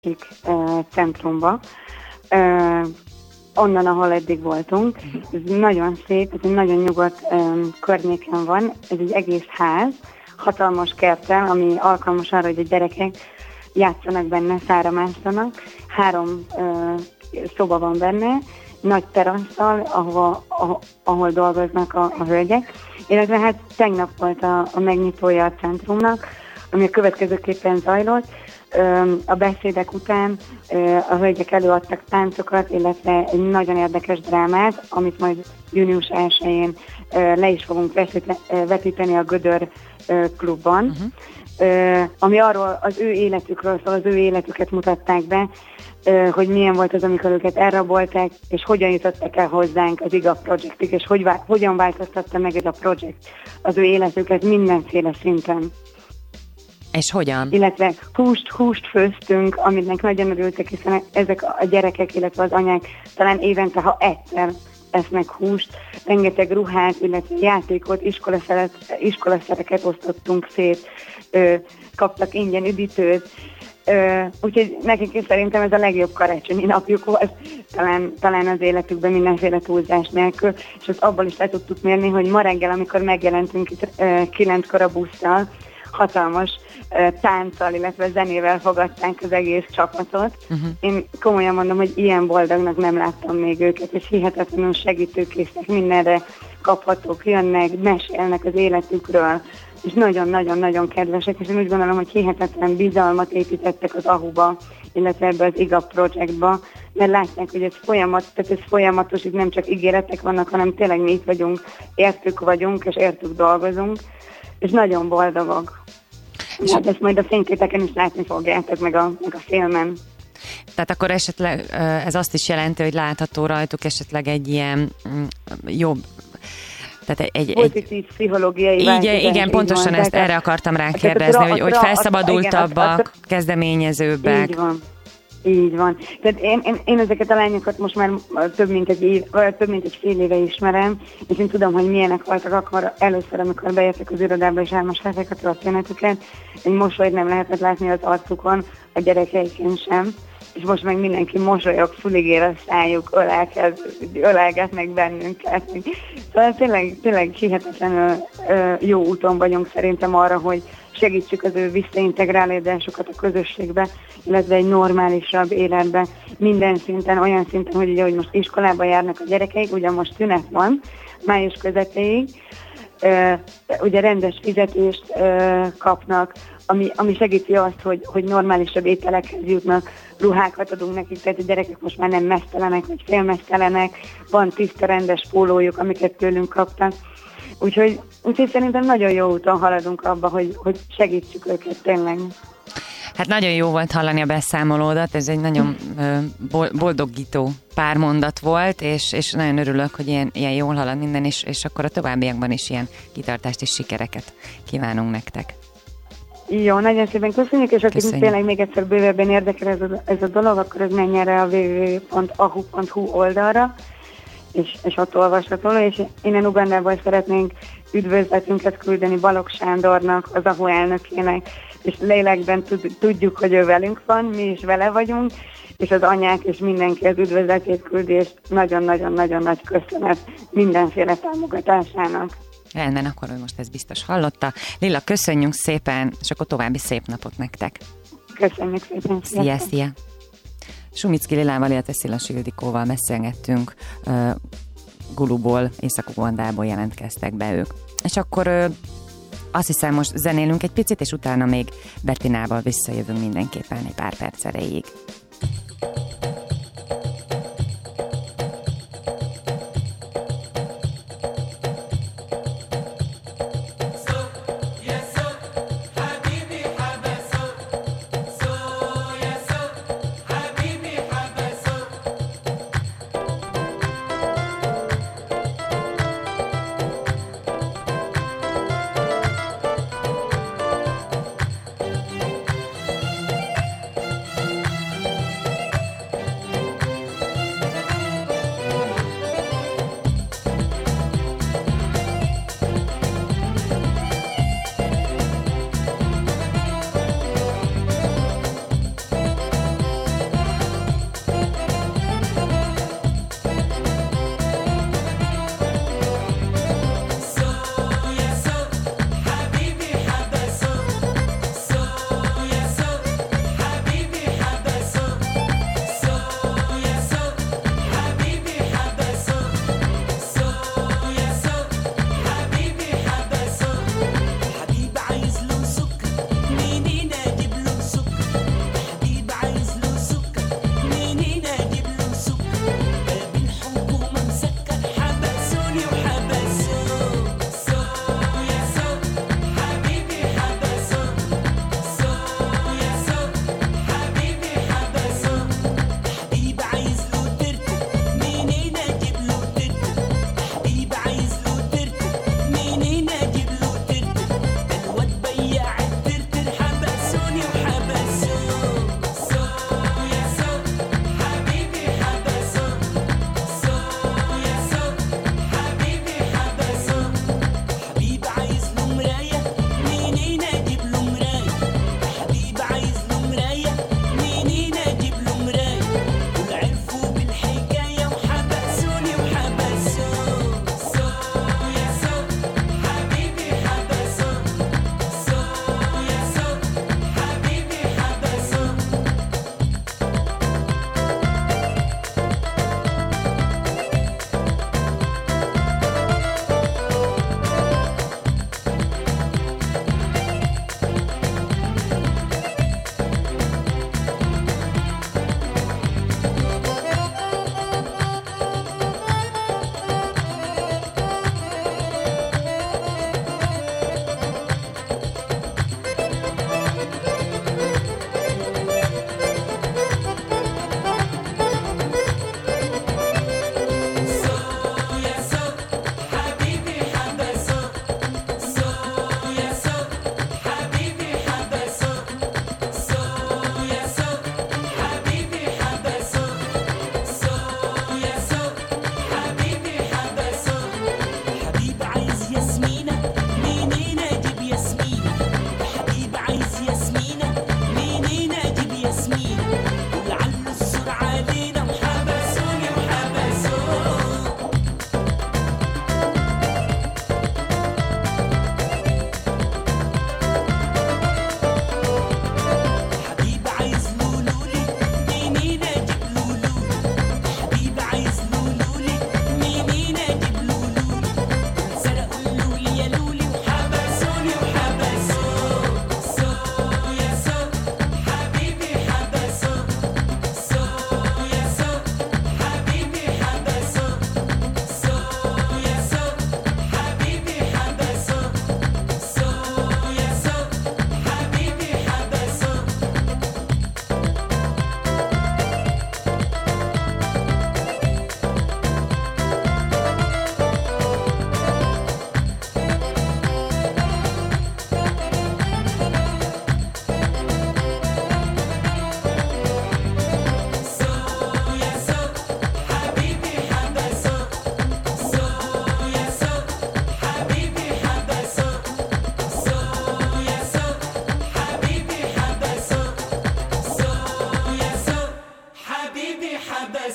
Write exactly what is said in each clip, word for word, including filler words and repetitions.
centrumba, onnan, ahol eddig voltunk. Ez nagyon szép, ez egy nagyon nyugodt környéken van, ez egy egész ház, hatalmas kerttel, ami alkalmas arra, hogy a gyerekek játszanak benne, száramásztanak. Három szoba van benne, nagy terasszal, ahova, ahol, ahol dolgoznak a, a hölgyek. Illetve hát tegnap volt a, a megnyitója a centrumnak, ami a következőképpen zajlott. A beszédek után a hölgyek előadtak táncokat, illetve egy nagyon érdekes drámát, amit majd június elsején le is fogunk vetíteni a Gödör klubban, uh-huh. ami arról az ő életükről szól, az ő életüket mutatták be, hogy milyen volt az, amikor őket elrabolták, és hogyan jutottak el hozzánk az IGA Projectig, és hogy, hogyan változtatta meg ez a projekt az ő életüket mindenféle szinten. És hogyan? Illetve húst, húst főztünk, aminek nagyon örültek, hiszen ezek a gyerekek, illetve az anyák talán évente, ha egyszer esznek húst, rengeteg ruhát, illetve játékot, iskolaszeret, iskolaszereket osztottunk szét, ö, kaptak ingyen üdítőt, ö, úgyhogy nekik szerintem ez a legjobb karácsonyi napjuk volt, talán, talán az életükben mindenféle túlzás nélkül, és azt abból is le tudtuk mérni, hogy ma reggel, amikor megjelentünk itt ö, kilenckor a busszal, hatalmas uh, tánccal, illetve zenével fogadták az egész csapatot. Uh-huh. Én komolyan mondom, hogy ilyen boldognak nem láttam még őket, és hihetetlenül segítőkészek, mindenre kaphatók, jönnek, mesélnek az életükről, és nagyon-nagyon-nagyon kedvesek, és én úgy gondolom, hogy hihetetlen bizalmat építettek az ahuba, illetve ebbe az IGA Projectba, mert látják, hogy ez folyamat, tehát ez folyamatos, itt nem csak ígéretek vannak, hanem tényleg mi itt vagyunk, értük vagyunk, és értük dolgozunk, és nagyon boldogok. És hát ezt majd a fényképeken is látni fogjátok, meg a, meg a filmen. Tehát akkor esetleg ez azt is jelenti, hogy látható rajtuk esetleg egy ilyen jobb, tehát egy... pozitív egy, pszichológiai változás. Igen, pontosan ezt erre akartam rákérdezni, hogy, hogy felszabadultabbak, igen, kezdeményezőbbek. Így van. Így van. Tehát én, én, én ezeket a lányokat most már több mint egy év, vagy több mint egy fél éve ismerem, és én tudom, hogy milyenek voltak akkor először, amikor bejöttek az irodába, és elmosták a történetüket. Egy mosolyt nem lehetett látni az arcukon, a gyerekeiken sem, és most meg mindenki mosolyog, fuligér a szájuk, ölelgetnek bennünket. Szóval tényleg, tényleg hihetetlenül jó úton vagyunk szerintem arra, hogy segítsük az ő visszaintegrálódásukat a közösségbe, illetve egy normálisabb életbe, minden szinten, olyan szinten, hogy ugye, hogy most iskolába járnak a gyerekeik, ugye most szünet van, május közepéig, uh, ugye rendes fizetést uh, kapnak, ami, ami segíti azt, hogy, hogy normálisabb ételekhez jutnak, ruhákat adunk nekik, tehát a gyerekek most már nem mesztelenek, vagy félmesztelenek, van tiszta rendes pólójuk, amiket tőlünk kaptak. Úgyhogy, úgyhogy szerintem nagyon jó úton haladunk abba, hogy, hogy segítsük őket tényleg. Hát nagyon jó volt hallani a beszámolódat, ez egy nagyon boldogító pár mondat volt, és, és nagyon örülök, hogy ilyen, ilyen jól halad minden, és, és akkor a továbbiakban is ilyen kitartást és sikereket kívánunk nektek. Jó, nagyon szépen köszönjük, és akik tényleg még egyszer bővebben érdekel ez a, ez a dolog, akkor ez menjen rá a double-u double-u double-u pont a h u pont h u oldalra, és, és ott olvasható, és innen Ugandából szeretnénk üdvözletünket küldeni Balogh Sándornak, az á há u elnökének, és lélekben tud, tudjuk, hogy ő velünk van, mi is vele vagyunk, és az anyák és mindenki az üdvözletét küldi, és nagyon-nagyon-nagyon nagy köszönet mindenféle támogatásának. Rendben, akkor most ez biztos hallotta. Lilla, köszönjünk szépen, és akkor további szép napot nektek. Köszönjük szépen. Szia, szia. Sumicki Lilával, illetve Szilas Ildikóval beszélgettünk, uh, Guluból, Észak-Ugandából jelentkeztek be ők. És akkor uh, azt hiszem, most zenélünk egy picit, és utána még Bettinával visszajövünk mindenképpen egy pár perc erejéig.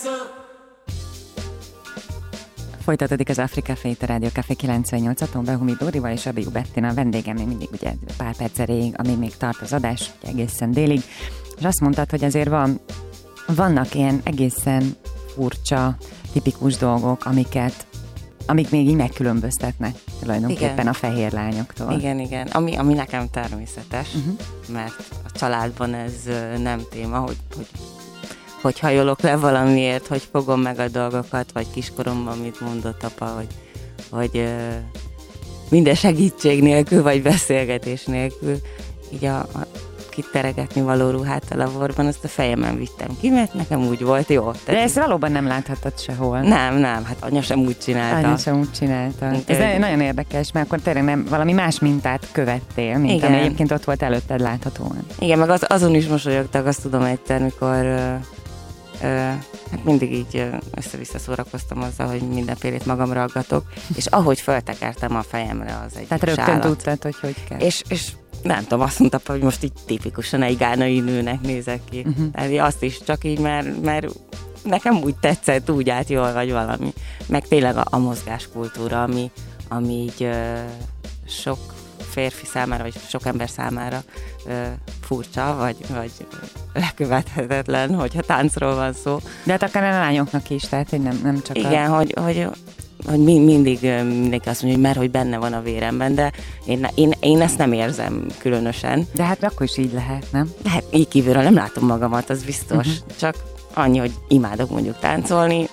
Folytatódik az Afrika Fét, a Rádió Café kilencvennyolc, Behumi Dórival és Abiú Bettina, a vendégem még mindig ugye pár perc erejéig, amíg még tart az adás, ugye egészen délig, és azt mondtad, hogy azért van, vannak ilyen egészen furcsa, tipikus dolgok, amiket, amik még így megkülönböztetnek tulajdonképpen igen. a fehér lányoktól. Igen, igen, ami, ami nekem természetes, uh-huh. mert a családban ez nem téma, hogy, hogy hogy hajolok le valamiért, hogy fogom meg a dolgokat, vagy kiskoromban mit mondott apa, hogy, hogy uh, minden segítség nélkül, vagy beszélgetés nélkül, így a, a kiteregetni való ruhát a laborban, azt a fejemen vittem ki, mert nekem úgy volt jó. Tehát de ezt valóban nem láthattad sehol. Nem, nem, hát anya sem úgy csinálta. Anya sem úgy csinálta. Ez de nagyon érdekes, mert akkor tényleg nem valami más mintát követtél, mint igen. ami egyébként ott volt előtted láthatóan. Igen, meg az, azon is mosolyogtak, azt tudom egyszer, mikor uh, Uh, hát mindig így uh, össze-vissza szórakoztam azzal, hogy mindenfélét magamra aggatok, és ahogy föltekertem a fejemre, az egy tehát rögtön sálat. Tudtad, hogy hogy kell. És, és nem tudom, azt mondta, hogy most így tipikusan egy gánai nőnek nézek ki. Uh-huh. Tehát azt is csak így, mert, mert nekem úgy tetszett, úgy állt jól, vagy valami. Meg tényleg a, a mozgáskultúra, ami, ami így uh, sok férfi számára, vagy sok ember számára uh, furcsa, vagy, vagy lekövethetetlen, hogyha táncról van szó. De hát akár a lányoknak is, tehát hogy nem, nem csak igen, a... hogy, hogy, hogy mindig mindenki azt mondja, hogy mert hogy benne van a véremben, de én, én, én ezt nem érzem különösen. De hát akkor is így lehet, nem? De hát így kívülről nem látom magamat, az biztos. Uh-huh. Csak annyi, hogy imádok mondjuk táncolni.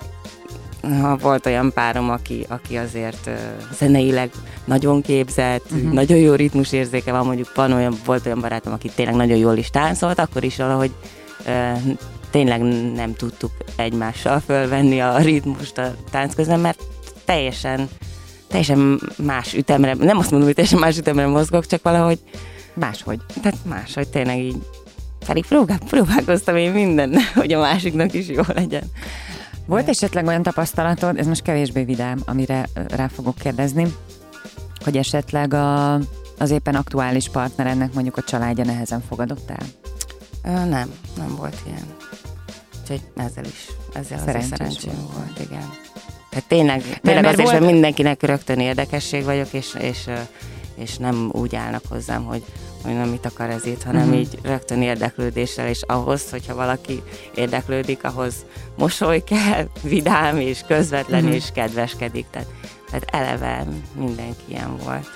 Ha volt olyan párom, aki, aki azért uh, zeneileg nagyon képzett, uh-huh. nagyon jó ritmusérzéke van, mondjuk van olyan, volt olyan barátom, aki tényleg nagyon jól is táncolt, akkor is valahogy uh, tényleg nem tudtuk egymással fölvenni a ritmust a tánc közben, mert teljesen, teljesen más ütemre, nem azt mondom, hogy teljesen más ütemre mozgok, csak valahogy máshogy. Tehát máshogy tényleg így, pedig próbál, próbálkoztam én minden, hogy a másiknak is jó legyen. Volt esetleg olyan tapasztalatod, ez most kevésbé vidám, amire rá fogok kérdezni, hogy esetleg a, az éppen aktuális partnerennek mondjuk a családja nehezen fogadott el? Ö, nem, nem volt ilyen. Úgyhogy ezzel is, ezzel azért szerencsém volt. volt, igen. Tehát tényleg, tényleg azért, volt... mert mindenkinek rögtön érdekesség vagyok, és, és, és nem úgy állnak hozzám, hogy hogy nem mit akar ez itt, hanem uh-huh. így rögtön érdeklődéssel, és ahhoz, hogyha valaki érdeklődik, ahhoz mosoly kell, vidám, és közvetlen, uh-huh. és kedveskedik. Tehát, tehát eleve mindenki ilyen volt.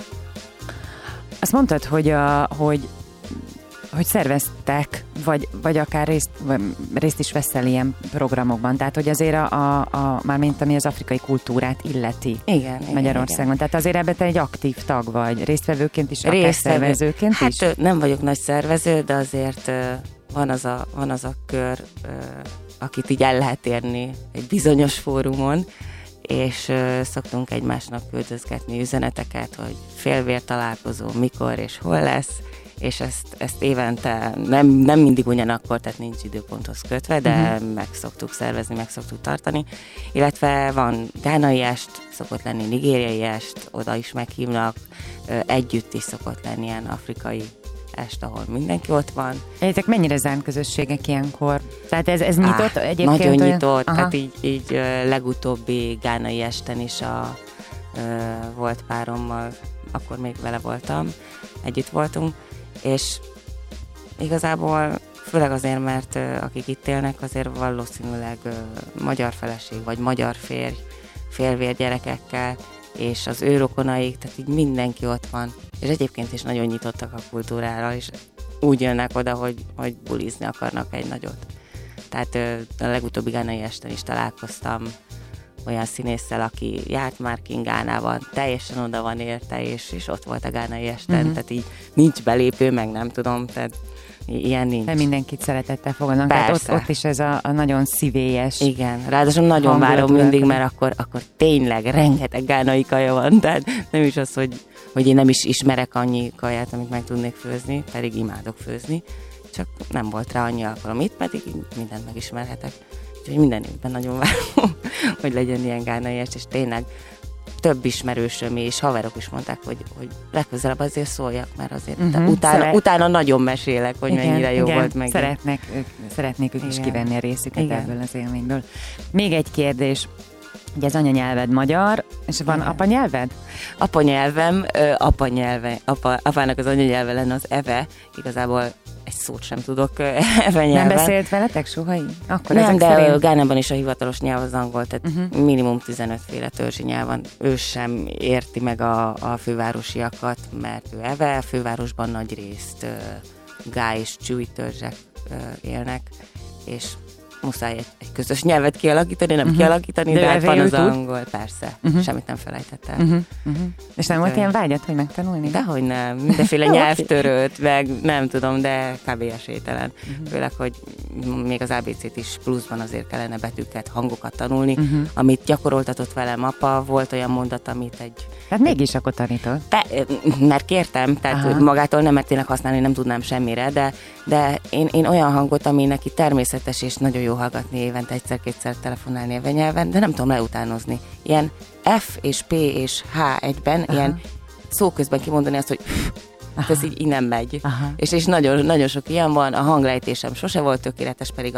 Azt mondtad, hogy, a, hogy, hogy szerveztek, vagy, vagy akár részt, vagy részt is veszel ilyen programokban, tehát hogy azért a, a, a mármint ami az afrikai kultúrát illeti igen, Magyarországon. Igen. Tehát azért ebben te egy aktív tag vagy, résztvevőként is, akár résztvevő. szervezőként hát, is? Hát nem vagyok nagy szervező, de azért van az a, van az a kör, akit így el lehet érni egy bizonyos fórumon, és szoktunk egymásnak küldözgetni üzeneteket, hogy félvér találkozó mikor és hol lesz, és ezt, ezt évente nem, nem mindig ugyanakkor, tehát nincs időponthoz kötve, de uh-huh. meg szoktuk szervezni, meg szoktuk tartani. Illetve van gánai est, szokott lenni nigériai est, oda is meghívnak, együtt is szokott lenni ilyen afrikai est, ahol mindenki ott van. Egyetek mennyire zárt közösségek ilyenkor? Tehát ez, ez nyitott Á, egyébként? Nagyon olyan? nyitott, Aha. tehát így, így legutóbbi gánai esten is a, volt párommal, akkor még vele voltam, együtt voltunk, és igazából főleg azért, mert uh, akik itt élnek, azért valószínűleg uh, magyar feleség, vagy magyar férj, félvér gyerekekkel, és az ő rokonaik, tehát így mindenki ott van. És egyébként is nagyon nyitottak a kultúrára, és úgy jönnek oda, hogy, hogy bulizni akarnak egy nagyot. Tehát uh, a legutóbbi gánai esten is találkoztam olyan színésszel, aki járt már kint Gánában, teljesen oda van érte, és, és ott volt a gánai esten, uh-huh. tehát így nincs belépő, meg nem tudom, tehát ilyen nincs. De mindenkit szeretettel fogadnak, tehát ott, ott is ez a, a nagyon szívélyes. Igen, ráadásul nagyon várom mindig, mert akkor, akkor tényleg rengeteg gánai kaja van, tehát nem is az, hogy, hogy én nem is ismerek annyi kaját, amit meg tudnék főzni, pedig imádok főzni, csak nem volt rá annyi alkalom, itt pedig mindent megismerhetek. Úgyhogy minden évben nagyon várom, hogy legyen ilyen gánai est, és tényleg több ismerősöm és haverok is mondták, hogy, hogy legközelebb azért szóljak, mert azért uh-huh. utána, Szeret... utána nagyon mesélek, hogy igen, mennyire jó igen. volt meg. Szeretnek, ők, szeretnék ők igen. is kivenni a részüket igen. ebből az élményből. Még egy kérdés. Ugye az anyanyelved magyar, és van igen. apanyelved? Apanyelvem, apanyelve, apa, apának az anyanyelve lenne az Eve, igazából egy szót sem tudok Eve nyelven. Nem beszélt veletek soha így? Akkor nem, de szerint... Gánában is a hivatalos nyelv az angol, tehát uh-huh. minimum tizenöt féle törzsi nyelv van. Ő sem érti meg a, a fővárosiakat, mert ő Eve, a fővárosban nagy részt uh, gály és csúly törzsek uh, élnek, és muszáj egy, egy közös nyelvet kialakítani, nem uh-huh. kialakítani, de, de hát van az tud? Angol, persze, uh-huh. semmit nem felejtett el. Uh-huh. Uh-huh. És nem volt ilyen vágyat, hogy megtanulni? Dehogy nem, mindenféle nyelvtörőt, meg nem tudom, de kb. Esélytelen. Uh-huh. Főleg, hogy még az á bé cét is pluszban azért kellene betűket, hangokat tanulni, uh-huh. amit gyakoroltatott velem apa, volt olyan mondat, amit egy... Hát mégis akkor tanítod. Te, mert kértem, tehát aha. magától nem mert tényleg használni, nem tudnám semmire, de, de én, én olyan hangot, ami neki természetes és nagyon jó hallgatni évente egyszer-kétszer telefonálni a nyelven, de nem tudom leutánozni. Ilyen F és P és H egyben, aha. ilyen szó közben kimondani azt, hogy ez így, így nem megy. És, és nagyon, nagyon sok ilyen van, a hanglejtésem sose volt tökéletes, pedig